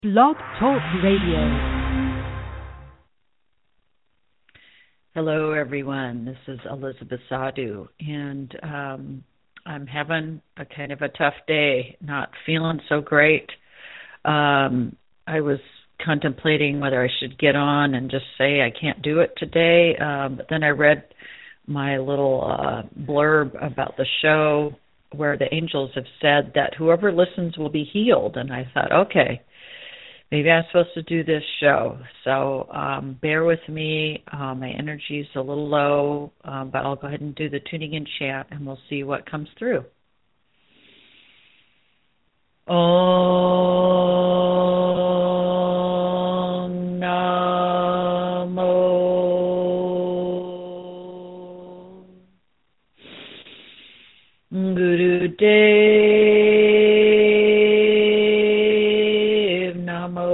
Blog Talk Radio. Hello, everyone. This is Elizabeth Sadhu, and I'm having a kind of a tough day, not feeling so great. I was contemplating whether I should get on and just say I can't do it today, but then I read my little blurb about the show where the angels have said that whoever listens will be healed, and I thought, okay, maybe I'm supposed to do this show. So bear with me. My energy's a little low, but I'll go ahead and do the tuning in chant, and we'll see what comes through. Om Namo Gurudev Namo.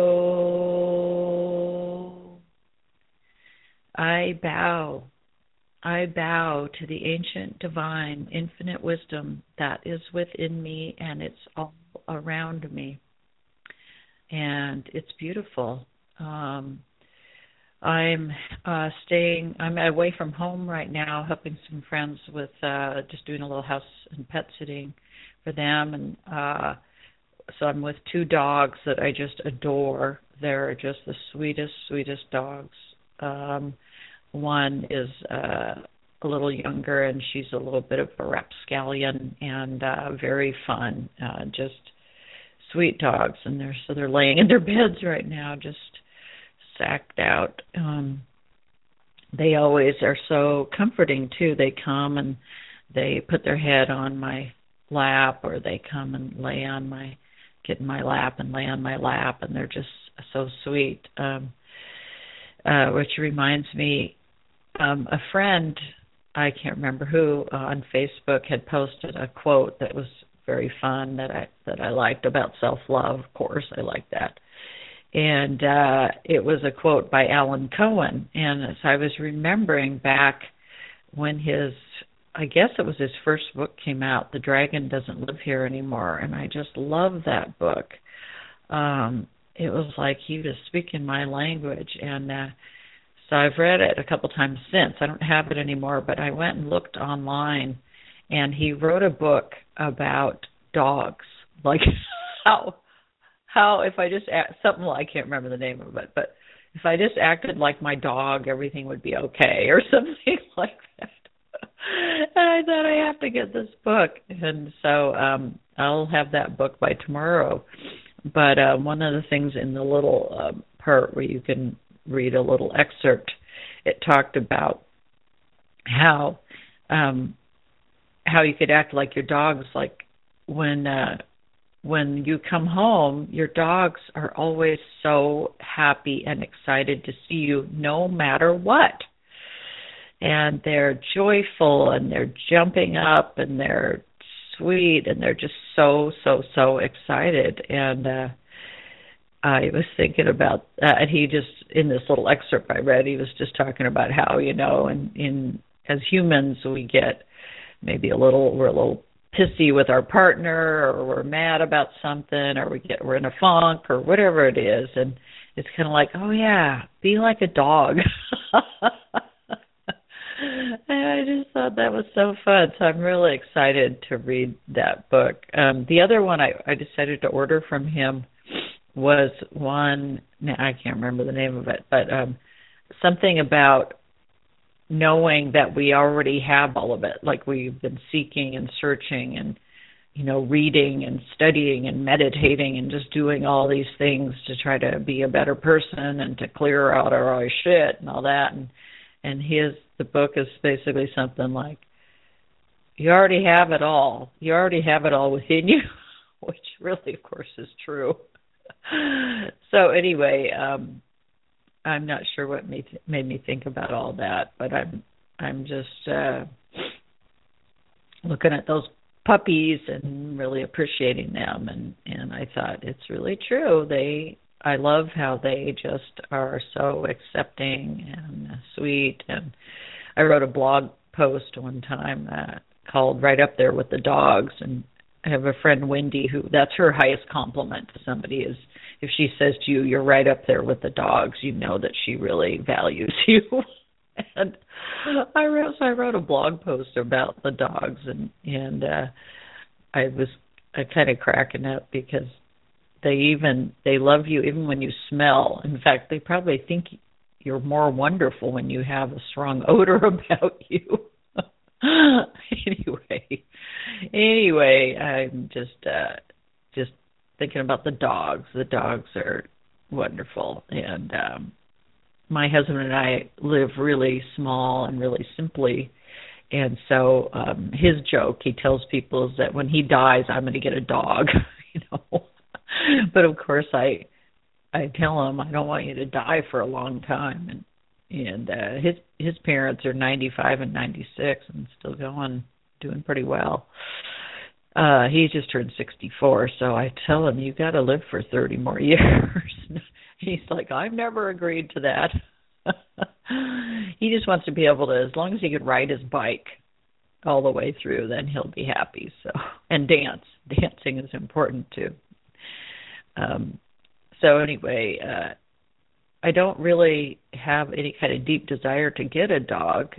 I bow to the ancient, divine, infinite wisdom that is within me, and it's all around me. And it's beautiful. I'm away from home right now, helping some friends with just doing a little house and pet sitting for them. And so I'm with two dogs that I just adore. They're just the sweetest, sweetest dogs. One is a little younger, and she's a little bit of a rapscallion and very fun, just sweet dogs. And they're laying in their beds right now, just sacked out. They always are so comforting too. They come and they put their head on my lap, or they come and get in my lap and lay on my lap, and they're just so sweet. Which reminds me, a friend, I can't remember who, on Facebook had posted a quote that was very fun that I liked about self-love. Of course, I like that. And it was a quote by Alan Cohen. And as I was remembering back when I guess it was his first book came out, The Dragon Doesn't Live Here Anymore. And I just love that book. It was like he was speaking my language. And so I've read it a couple times since. I don't have it anymore, but I went and looked online, and he wrote a book about dogs, like how if I just something I can't remember the name of it, but if I just acted like my dog, everything would be okay, or something like that. And I thought, I have to get this book, and so I'll have that book by tomorrow. But one of the things in the little part where you can read a little excerpt, it talked about how you could act like your dogs, like when you come home, your dogs are always so happy and excited to see you no matter what. And they're joyful, and they're jumping up, and they're sweet, and they're just so, so, so excited. And I was thinking about, and he just, in this little excerpt I read, he was just talking about how, as humans, we get maybe we're a little pissy with our partner, or we're mad about something, or we're in a funk, or whatever it is. And it's kind of like, oh yeah, be like a dog. And I just thought that was so fun. So I'm really excited to read that book. The other one I decided to order from him was one, I can't remember the name of it, but something about knowing that we already have all of it, like we've been seeking and searching and, reading and studying and meditating and just doing all these things to try to be a better person and to clear out our shit and all that. And the book is basically something like, you already have it all. You already have it all within you, which really, of course, is true. So anyway, I'm not sure what made me think about all that, but I'm just looking at those puppies and really appreciating them, and I thought it's really true. I love how they just are so accepting and sweet. And I wrote a blog post one time called "Right Up There with the Dogs," and I have a friend, Wendy, who that's her highest compliment to somebody is if she says to you, "You're right up there with the dogs," you know that she really values you. And I wrote a blog post about the dogs, and I was kind of cracking up because they love you even when you smell. In fact, they probably think you're more wonderful when you have a strong odor about you. Anyway, I'm just thinking about the dogs. The dogs are wonderful, and my husband and I live really small and really simply. And so his joke he tells people is that when he dies, I'm going to get a dog, you know. But of course, I tell him I don't want you to die for a long time. And his parents are 95 and 96 and still going, doing pretty well. He just turned 64, so I tell him you got to live for 30 more years. He's like, I've never agreed to that. He just wants to be able to, as long as he can ride his bike all the way through, then he'll be happy. So, and dancing is important too. So anyway, I don't really have any kind of deep desire to get a dog.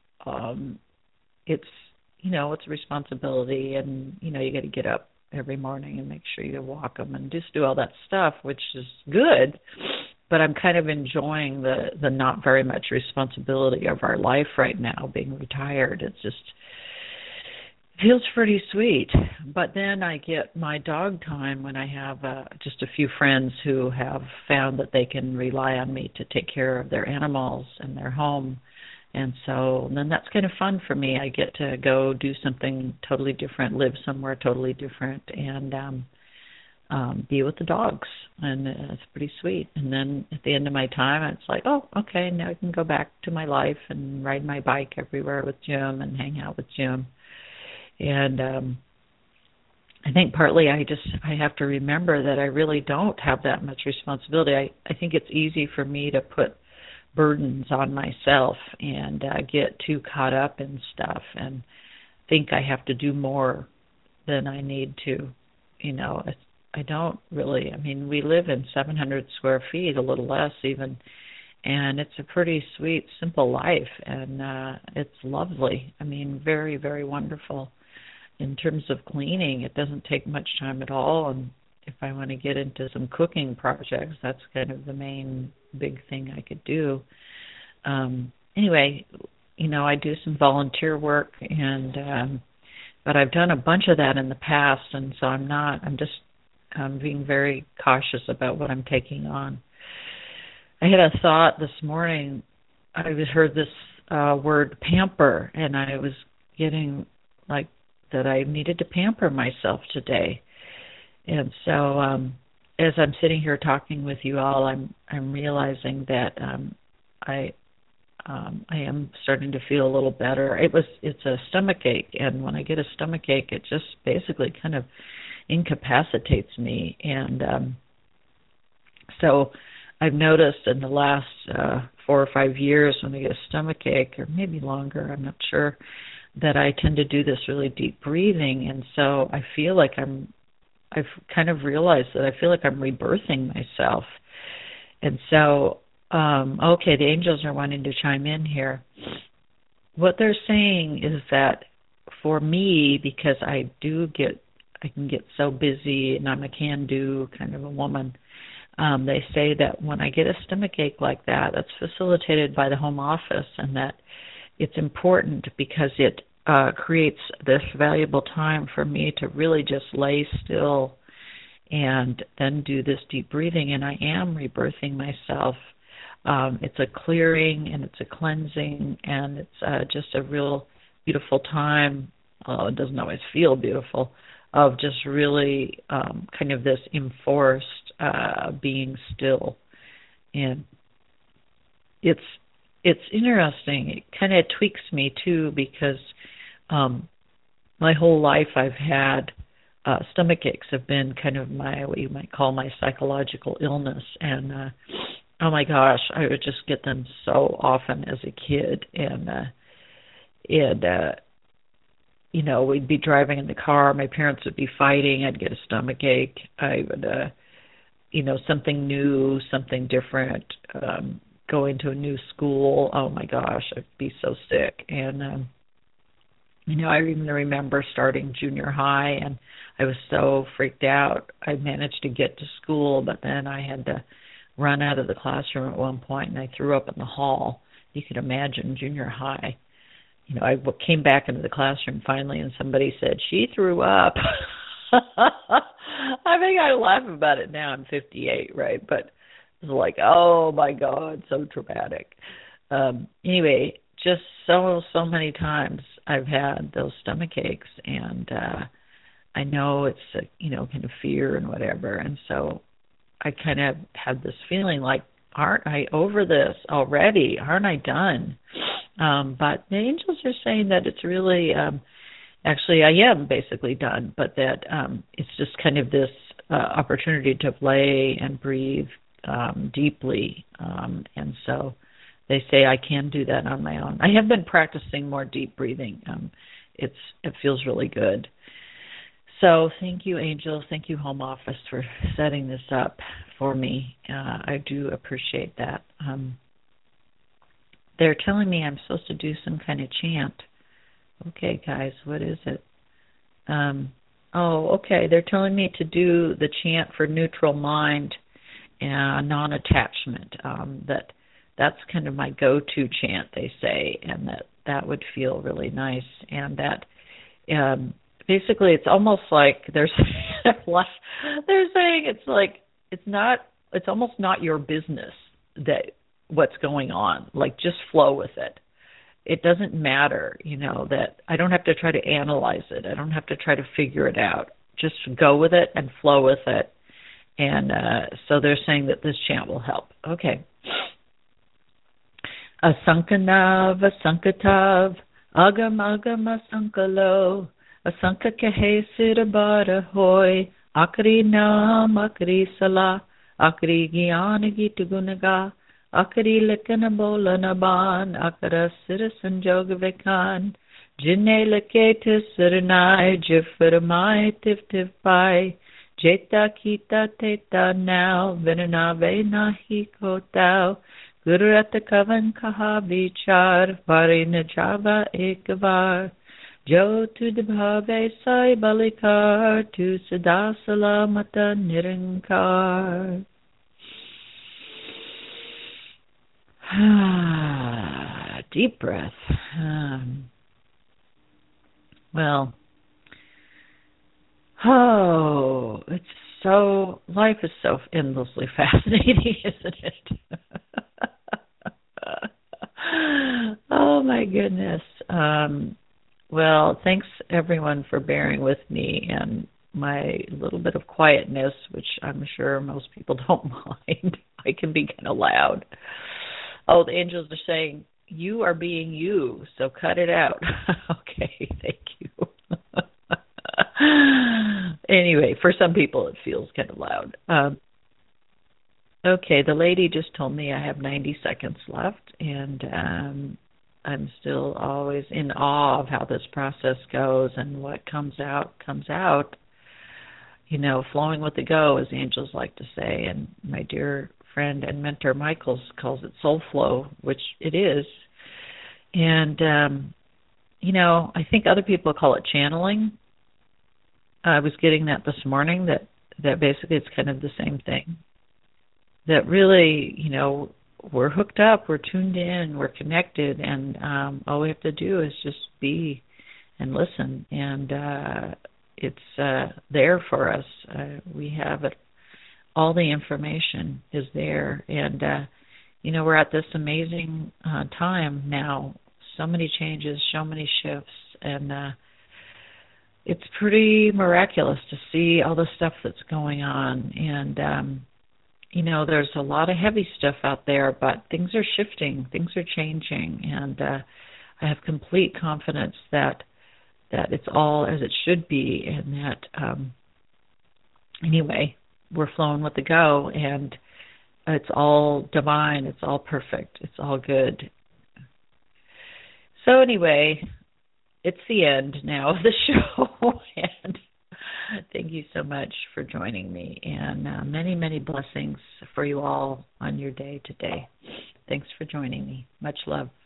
It's a responsibility, and you got to get up every morning and make sure you walk them and just do all that stuff, which is good. But I'm kind of enjoying the not very much responsibility of our life right now, being retired. It feels pretty sweet. But then I get my dog time when I have just a few friends who have found that they can rely on me to take care of their animals and their home. And so then that's kind of fun for me. I get to go do something totally different, live somewhere totally different, and be with the dogs. And it's pretty sweet. And then at the end of my time, it's like, oh, okay, now I can go back to my life and ride my bike everywhere with Jim and hang out with Jim. And I think partly I have to remember that I really don't have that much responsibility. I think it's easy for me to put burdens on myself and get too caught up in stuff and think I have to do more than I need to. I don't really. I mean, we live in 700 square feet, a little less even, and it's a pretty sweet, simple life, and it's lovely. I mean, very, very wonderful. In terms of cleaning, it doesn't take much time at all, and if I want to get into some cooking projects, that's kind of the main big thing I could do. Anyway, I do some volunteer work, and but I've done a bunch of that in the past, and so I'm just being very cautious about what I'm taking on. I had a thought this morning. I heard this word pamper, and I was getting like that I needed to pamper myself today. And so as I'm sitting here talking with you all, I'm realizing that I am starting to feel a little better. It's a stomach ache, and when I get a stomach ache, it just basically kind of incapacitates me. And so I've noticed in the last 4 or 5 years when I get a stomach ache, or maybe longer, I'm not sure, that I tend to do this really deep breathing. And so I feel like I've kind of realized that I feel like I'm rebirthing myself. And so, okay, the angels are wanting to chime in here. What they're saying is that for me, because I can get so busy and I'm a can-do kind of a woman, they say that when I get a stomach ache like that, that's facilitated by the home office, and that it's important because it creates this valuable time for me to really just lay still and then do this deep breathing, and I am rebirthing myself. It's a clearing and it's a cleansing, and it's just a real beautiful time. It doesn't always feel beautiful, of just really kind of this enforced being still. And it's interesting. It kind of tweaks me too, because my whole life I've had stomach aches have been kind of what you might call my psychological illness. And oh my gosh, I would just get them so often as a kid. And we'd be driving in the car, my parents would be fighting, I'd get a stomach ache. I would something new, something different, going to a new school. Oh my gosh, I'd be so sick. And I even remember starting junior high, and I was so freaked out. I managed to get to school, but then I had to run out of the classroom at one point, and I threw up in the hall. You can imagine junior high. I came back into the classroom finally, and somebody said, "She threw up." I think I laugh about it now. I'm 58, right? But it was like, oh my God, so traumatic. Anyway, just so many times I've had those stomach aches, and I know it's kind of fear and whatever, and so I kind of had this feeling like, aren't I over this already? Aren't I done? But the angels are saying that it's really, actually I am basically done, but that it's just kind of this opportunity to play and breathe deeply, and so they say I can do that on my own. I have been practicing more deep breathing. It feels really good. So thank you, angels. Thank you, Home Office, for setting this up for me. I do appreciate that. They're telling me I'm supposed to do some kind of chant. Okay, guys, what is it? Okay. They're telling me to do the chant for neutral mind and non-attachment. That's kind of my go-to chant, they say, and that would feel really nice. And that basically it's almost like they're saying it's like it's almost not your business that what's going on. Like, just flow with it. It doesn't matter, that I don't have to try to analyze it. I don't have to try to figure it out. Just go with it and flow with it. And so they're saying that this chant will help. Okay. Asankanav, asankatav, agam agam asankalo, asanka kehe sirabara hoy, akri nam, akri salah, akri gyan gita gunaga, akri lekana bolana ban, akara sira sanjog vekan, jinne lekete siranai, jifiramai tiv tiv pai, jeta kita teta now, vinanave nahi kotao, Guru at the Kavan Kaha Vichar, Varina Java Ekavar, Jo to the Bhave Sai Balikar, to Sada Salamata Nirankar. Deep breath. Life is so endlessly fascinating, isn't it? Oh my goodness. Thanks everyone for bearing with me and my little bit of quietness, which I'm sure most people don't mind. I can be kind of loud. Oh, the angels are saying, you are being you, so cut it out. Okay, thank you. Anyway, for some people it feels kind of loud. Okay, the lady just told me I have 90 seconds left, and I'm still always in awe of how this process goes, and what comes out comes out. Flowing with the go, as angels like to say, and my dear friend and mentor Michael calls it soul flow, which it is. And, I think other people call it channeling. I was getting that this morning, that basically it's kind of the same thing. That really, we're hooked up, we're tuned in, we're connected, and all we have to do is just be and listen, and it's there for us. We have it. All the information is there, and, we're at this amazing time now. So many changes, so many shifts, and it's pretty miraculous to see all the stuff that's going on, and there's a lot of heavy stuff out there, but things are shifting, things are changing, and I have complete confidence that it's all as it should be, and that anyway, we're flowing with the go, and it's all divine, it's all perfect, it's all good. So anyway, it's the end now of the show, and Thank you so much for joining me, and many, many blessings for you all on your day today. Thanks for joining me. Much love.